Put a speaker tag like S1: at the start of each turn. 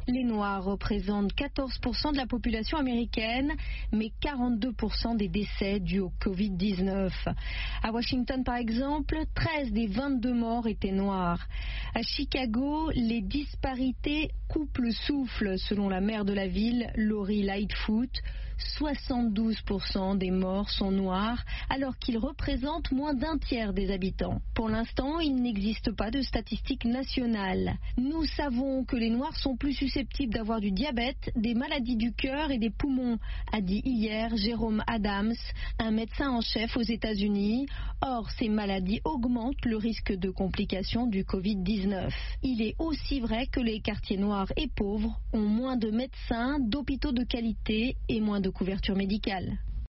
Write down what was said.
S1: Les Noirs représentent 14% de la population américaine, mais 42% des décès dus au Covid-19. À Washington, par exemple, 13 des 22 morts étaient noirs. À Chicago, les disparités coupent le souffle, selon la maire de la ville, Lori Lightfoot. 72% des morts sont noirs, alors qu'ils représentent moins d'un tiers des habitants. Pour l'instant, il n'existe pas de statistiques nationales. Nous savons que les Noirs sont plus susceptibles d'avoir du diabète, des maladies du cœur et des poumons, a dit hier Jérôme Adams, un médecin en chef aux États-Unis. Or, ces maladies augmentent le risque de complications du Covid-19. Il est aussi vrai que les quartiers noirs et pauvres ont moins de médecins, d'hôpitaux de qualité et moins de couverture médicale.